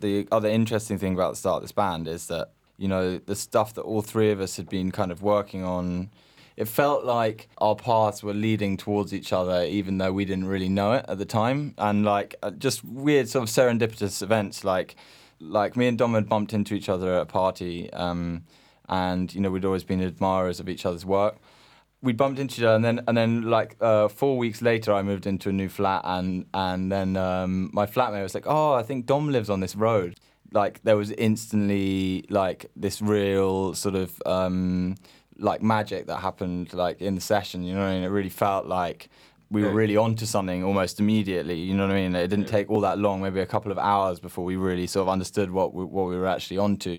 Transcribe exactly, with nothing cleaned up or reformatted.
The other interesting thing about the start of this band is that, you know, the stuff that all three of us had been kind of working on, it felt like our paths were leading towards each other, even though we didn't really know it at the time. And like uh, just weird sort of serendipitous events, like like me and Dom had bumped into each other at a party, um, and you know we'd always been admirers of each other's work. We bumped into each other, and then and then like uh, four weeks later, I moved into a new flat, and and then um, my flatmate was like, "Oh, I think Dom lives on this road." Like there was instantly like this real sort of um, like magic that happened like in the session. You know what I mean? It really felt like we were Yeah. really onto something almost immediately. You know what I mean? It didn't Yeah. take all that long, maybe a couple of hours before we really sort of understood what we, what we were actually onto.